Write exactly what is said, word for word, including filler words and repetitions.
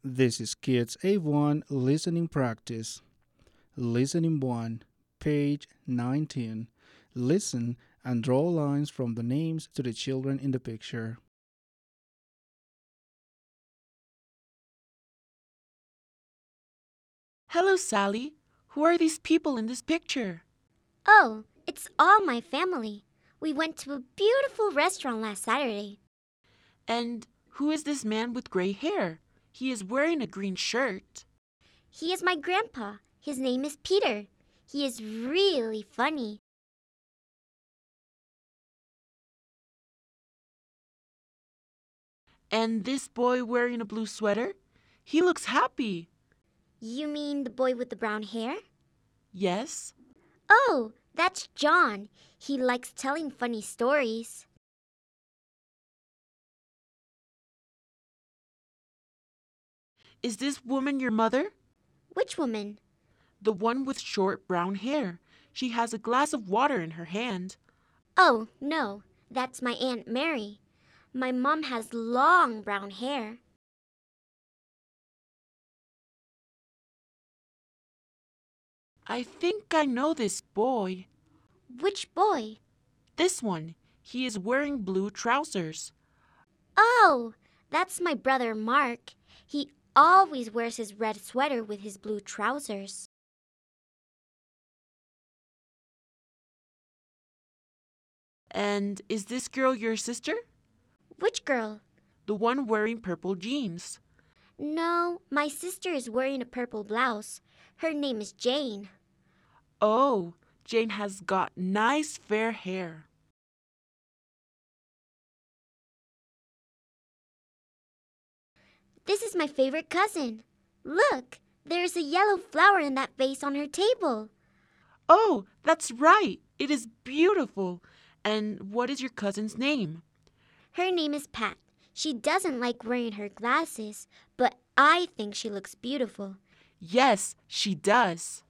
This is Kids A one Listening Practice. Listening one, page nineteen. Listen and draw lines from the names to the children in the picture. Hello, Sally. Who are these people in this picture? Oh, it's all my family. We went to a beautiful restaurant last Saturday. And who is this man with gray hair? He is wearing a green shirt. He is my grandpa. His name is Peter. He is really funny. And this boy wearing a blue sweater? He looks happy. You mean the boy with the brown hair? Yes. Oh, that's John. He likes telling funny stories. Is this woman your mother? Which woman? The one with short brown hair. She has a glass of water in her hand. Oh, no, that's my Aunt Mary. My mom has long brown hair. I think I know this boy. Which boy? This one. He is wearing blue trousers. Oh, that's my brother Mark. He always wears his red sweater with his blue trousers. And is this girl your sister? Which girl? The one wearing purple jeans. No, my sister is wearing a purple blouse. Her name is Jane. Oh, Jane has got nice fair hair. This is my favorite cousin. Look, there's a yellow flower in that vase on her table. Oh, that's right. It is beautiful. And what is your cousin's name? Her name is Pat. She doesn't like wearing her glasses, but I think she looks beautiful. Yes, she does.